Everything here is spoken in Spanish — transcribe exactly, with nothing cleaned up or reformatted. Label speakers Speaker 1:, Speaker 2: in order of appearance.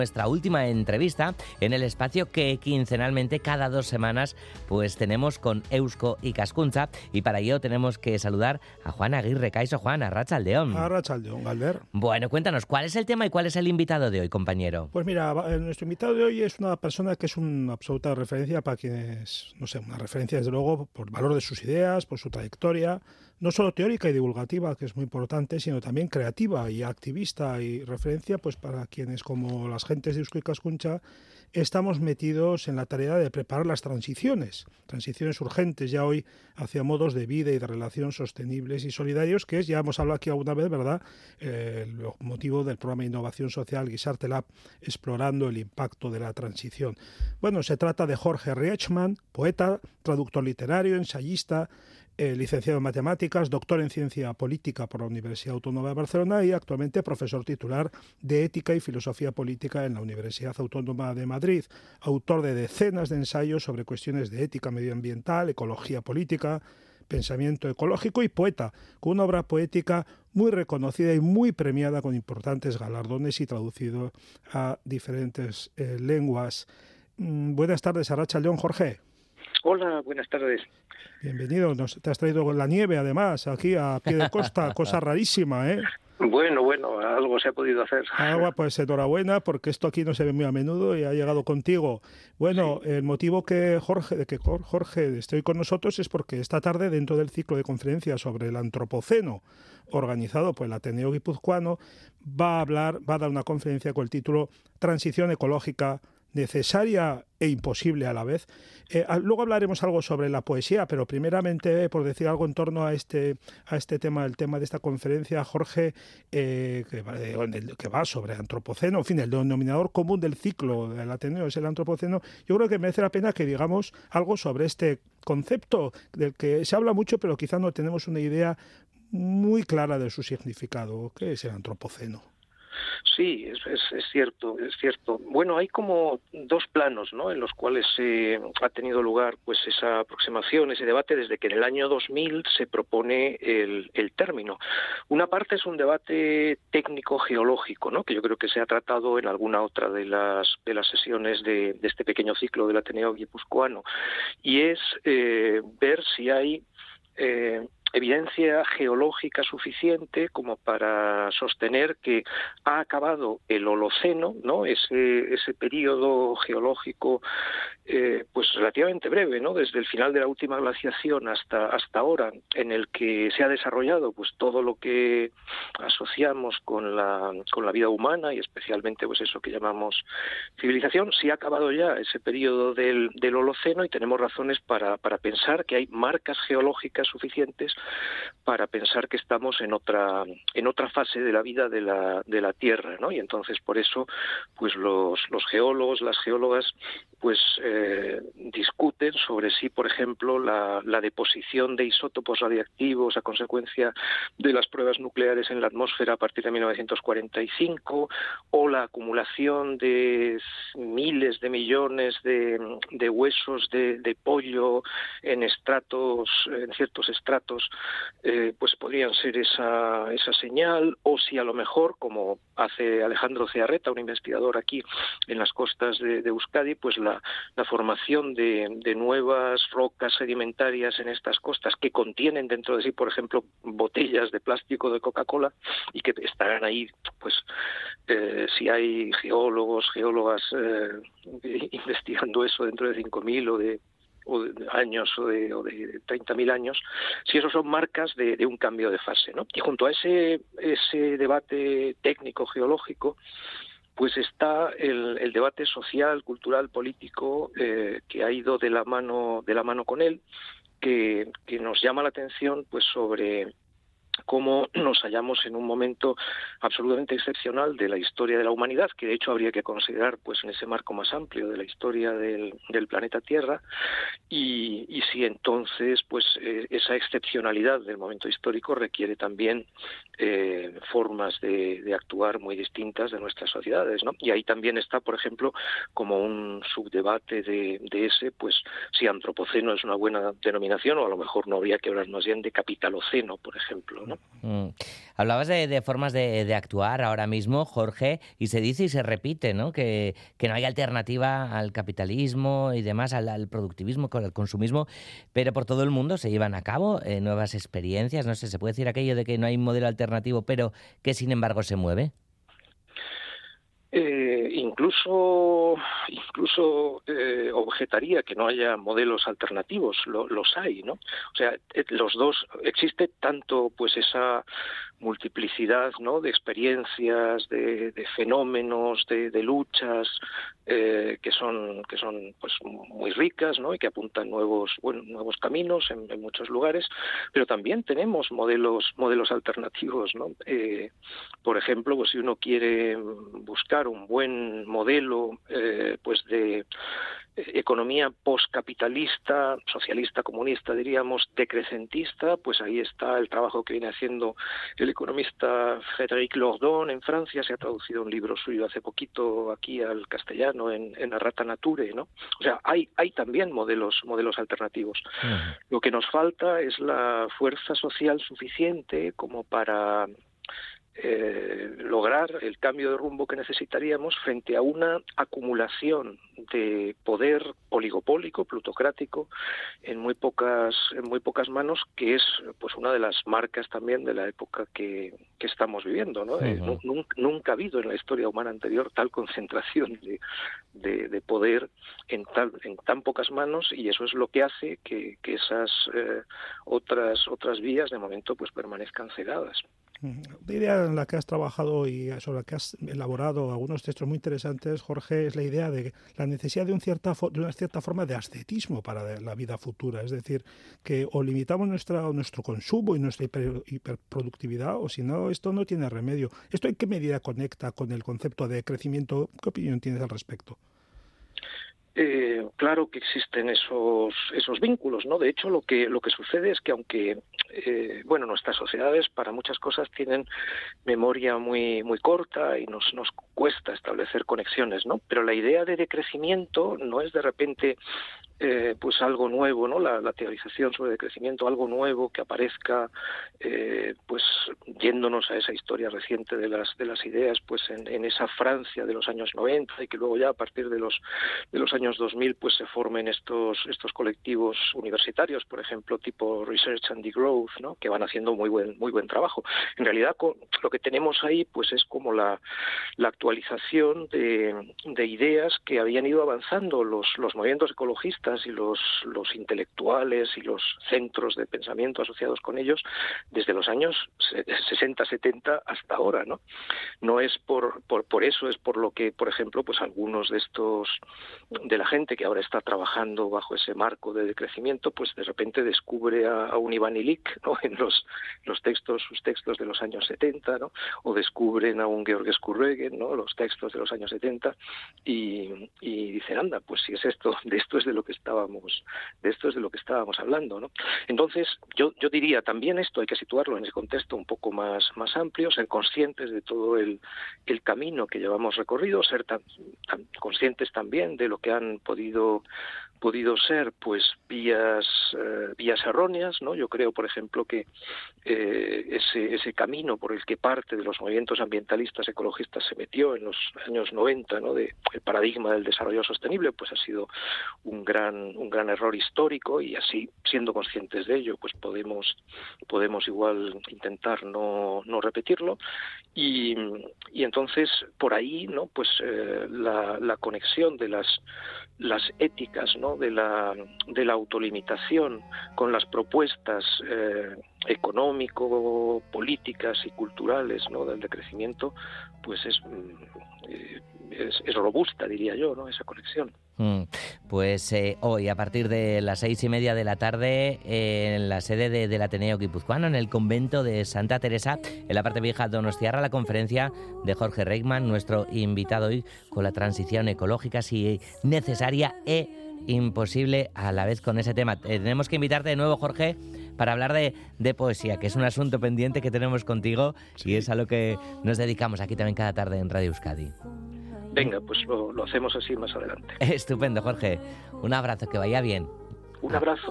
Speaker 1: Nuestra última entrevista en el espacio que quincenalmente cada dos semanas pues tenemos con Eusko Ikaskuntza, y para ello tenemos que saludar a Juan Aguirre. Kaixo, Juan, arratsaldeon.
Speaker 2: Arratsaldeon, Galder.
Speaker 1: Bueno, cuéntanos, ¿cuál es el tema y cuál es el invitado de hoy, compañero?
Speaker 2: Pues mira, nuestro invitado de hoy es una persona que es una absoluta referencia para quienes, no sé, una referencia desde luego por valor de sus ideas, por su trayectoria, no solo teórica y divulgativa, que es muy importante, sino también creativa y activista, y referencia pues para quienes, como las gentes de Eusko Ikaskuntza, estamos metidos en la tarea de preparar las transiciones, transiciones urgentes ya hoy hacia modos de vida y de relación sostenibles y solidarios, que es, ya hemos hablado aquí alguna vez, ¿verdad?, eh, el motivo del programa de innovación social Gizarte Lab, explorando el impacto de la transición. Bueno, se trata de Jorge Rietzschmann, poeta, traductor literario, ensayista, Eh, licenciado en Matemáticas, doctor en Ciencia Política por la Universidad Autónoma de Barcelona y actualmente profesor titular de Ética y Filosofía Política en la Universidad Autónoma de Madrid, autor de decenas de ensayos sobre cuestiones de ética medioambiental, ecología política, pensamiento ecológico, y poeta, con una obra poética muy reconocida y muy premiada con importantes galardones y traducido a diferentes eh, lenguas. Mm, buenas tardes, arratsaldeon, Jorge.
Speaker 3: Hola, buenas tardes.
Speaker 2: Bienvenido, nos, te has traído la nieve además, aquí a pie de costa, cosa rarísima, ¿eh?
Speaker 3: Bueno, bueno, algo se ha podido hacer.
Speaker 2: Agua, pues enhorabuena, porque esto aquí no se ve muy a menudo y ha llegado contigo. Bueno, sí. El motivo que Jorge, de que Jorge esté con nosotros es porque esta tarde, dentro del ciclo de conferencias sobre el antropoceno, organizado por el Ateneo Guipuzcoano, va a hablar, va a dar una conferencia con el título Transición ecológica necesaria e imposible a la vez. Eh, luego hablaremos algo sobre la poesía, pero primeramente, eh, por decir algo en torno a este a este tema, el tema de esta conferencia, Jorge, eh, que, va, que va sobre antropoceno, en fin, el denominador común del ciclo del Ateneo es el antropoceno. Yo creo que merece la pena que digamos algo sobre este concepto del que se habla mucho, pero quizá no tenemos una idea muy clara de su significado. ¿Qué es el antropoceno?
Speaker 3: Sí, es, es, es cierto, es cierto. Bueno, hay como dos planos, ¿no?, en los cuales eh, ha tenido lugar pues esa aproximación, ese debate, desde que en el año dos mil se propone el, el término. Una parte es un debate técnico-geológico, ¿no?, que yo creo que se ha tratado en alguna otra de las de las sesiones de, de este pequeño ciclo del Ateneo Guipuzcoano, y es eh, ver si hay Eh, evidencia geológica suficiente como para sostener que ha acabado el Holoceno, ¿no?, ese ese periodo geológico eh, pues relativamente breve, ¿no?, desde el final de la última glaciación hasta hasta ahora, en el que se ha desarrollado pues todo lo que asociamos con la con la vida humana, y especialmente pues eso que llamamos civilización. Si ha acabado ya ese periodo del del Holoceno, y tenemos razones para para pensar que hay marcas geológicas suficientes para pensar que estamos en otra en otra fase de la vida de la de la Tierra, ¿no? Y entonces por eso pues los los geólogos, las geólogas pues eh, discuten sobre si, por ejemplo, la, la deposición de isótopos radiactivos a consecuencia de las pruebas nucleares en la atmósfera a partir de mil novecientos cuarenta y cinco, o la acumulación de miles de millones de, de huesos de, de pollo en estratos, en ciertos estratos, eh, pues podrían ser esa, esa señal, o si a lo mejor, como hace Alejandro Cearreta, un investigador aquí en las costas de, de Euskadi, pues la, la formación de, de nuevas rocas sedimentarias en estas costas que contienen dentro de sí, por ejemplo, botellas de plástico de Coca-Cola, y que estarán ahí, pues eh, si hay geólogos, geólogas eh, investigando eso dentro de cinco mil o de o de años o de, o de treinta mil años, si eso son marcas de, de un cambio de fase, ¿no? Y junto a ese ese debate técnico geológico, pues está el, el debate social, cultural, político, eh, que ha ido de la mano de la mano con él, que, que nos llama la atención pues sobre cómo nos hallamos en un momento absolutamente excepcional de la historia de la humanidad, que de hecho habría que considerar pues en ese marco más amplio de la historia del, del planeta Tierra, y, y si entonces pues eh, esa excepcionalidad del momento histórico requiere también eh, formas de, de actuar muy distintas de nuestras sociedades, ¿no? Y ahí también está, por ejemplo, como un subdebate de, de ese, pues si antropoceno es una buena denominación, o a lo mejor no habría que hablar más bien de capitaloceno, por ejemplo, hacerlo, ¿no?
Speaker 1: Mm. Hablabas de, de formas de, de actuar ahora mismo, Jorge, y se dice y se repite, ¿no? Que, que no hay alternativa al capitalismo y demás, al, al productivismo, al consumismo, pero por todo el mundo se llevan a cabo eh, nuevas experiencias. No sé, ¿se puede decir aquello de que no hay un modelo alternativo, pero que sin embargo se mueve?
Speaker 3: Eh, incluso incluso eh, objetaría que no haya modelos alternativos, lo, los hay, ¿no? O sea, los dos, existe tanto pues esa multiplicidad, ¿no?, de experiencias, de, de fenómenos, de, de luchas eh, que son que son pues muy ricas, ¿no?, y que apuntan nuevos bueno, nuevos caminos en, en muchos lugares, pero también tenemos modelos modelos alternativos, ¿no? Eh, por ejemplo, pues si uno quiere buscar un buen modelo eh, pues de economía postcapitalista, socialista, comunista, diríamos, decrecentista, pues ahí está el trabajo que viene haciendo el economista Frédéric Lordon en Francia. Se ha traducido un libro suyo hace poquito aquí al castellano en, en Narrata Nature, ¿no? O sea, hay hay también modelos modelos alternativos. Uh-huh. Lo que nos falta es la fuerza social suficiente como para Eh, lograr el cambio de rumbo que necesitaríamos frente a una acumulación de poder oligopólico, plutocrático, en muy pocas en muy pocas manos, que es pues una de las marcas también de la época que, que estamos viviendo, ¿no? Uh-huh. eh, nunca, nunca ha habido en la historia humana anterior tal concentración de, de, de poder en tal en tan pocas manos, y eso es lo que hace que, que esas eh, otras otras vías de momento pues permanezcan cegadas.
Speaker 2: La idea en la que has trabajado y sobre la que has elaborado algunos textos muy interesantes, Jorge, es la idea de la necesidad de, un cierta, de una cierta forma de ascetismo para la vida futura. Es decir, que o limitamos nuestra, nuestro consumo y nuestra hiper, hiperproductividad, o si no, esto no tiene remedio. ¿Esto en qué medida conecta con el concepto de crecimiento? ¿Qué opinión tienes al respecto?
Speaker 3: Eh, claro que existen esos esos vínculos, ¿no? De hecho, lo que lo que sucede es que aunque eh, bueno, nuestras sociedades para muchas cosas tienen memoria muy muy corta y nos nos cuesta establecer conexiones, ¿no? Pero la idea de decrecimiento no es de repente eh, pues algo nuevo, ¿no? La, la teorización sobre decrecimiento, algo nuevo que aparezca eh, pues yéndonos a esa historia reciente de las de las ideas, pues en, en esa Francia de los años noventa, y que luego ya a partir de los de los años dos mil pues se formen estos estos colectivos universitarios, por ejemplo, tipo Research and Degrowth, ¿no?, que van haciendo muy buen muy buen trabajo. En realidad con, lo que tenemos ahí pues es como la, la actualización de, de ideas que habían ido avanzando los los movimientos ecologistas y los los intelectuales y los centros de pensamiento asociados con ellos desde los años sesenta, setenta hasta ahora, ¿no? No es por por por eso, es por lo que, por ejemplo, pues algunos de estos de la gente que ahora está trabajando bajo ese marco de decrecimiento, pues de repente descubre a, a un Ivan Illich, ¿no?, en los los textos, sus textos de los años setenta, ¿no?, o descubren a un Georges Kurregen, ¿no?, los textos de los años setenta, y, y dicen, anda, pues si es esto, de esto es de lo que estábamos, de esto es de lo que estábamos hablando, ¿no? Entonces, yo yo diría también esto hay que situarlo en ese contexto un poco más más amplio, ser conscientes de todo el el camino que llevamos recorrido, ser tan, tan conscientes también de lo que han podido podido ser pues vías eh, vías erróneas, ¿no? Yo creo, por ejemplo, que eh, ese ese camino por el que parte de los movimientos ambientalistas ecologistas se metió en los años noventa, ¿no?, de el paradigma del desarrollo sostenible, pues ha sido un gran un gran error histórico, y así, siendo conscientes de ello, pues podemos podemos igual intentar no no repetirlo, y y entonces por ahí, ¿no?, pues eh, la la conexión de las las éticas, ¿no?, de la de la autolimitación con las propuestas eh, económico, políticas y culturales, ¿no?, del decrecimiento, pues es, eh, es es robusta, diría yo, ¿no?, esa conexión.
Speaker 1: Mm, pues eh, hoy, a partir de las seis y media de la tarde, eh, en la sede de, del Ateneo Guipuzcoano, en el convento de Santa Teresa, en la parte vieja de Donostiarra, la conferencia de Jorge Reikman, nuestro invitado hoy, con la transición ecológica, si necesaria e imposible a la vez con ese tema. Eh, tenemos que invitarte de nuevo, Jorge, para hablar de, de poesía, que es un asunto pendiente que tenemos contigo, sí, y es a lo que nos dedicamos aquí también cada tarde en Radio Euskadi.
Speaker 3: Venga, pues lo, lo hacemos así más adelante.
Speaker 1: Estupendo, Jorge. Un abrazo, que vaya bien.
Speaker 3: Un abrazo.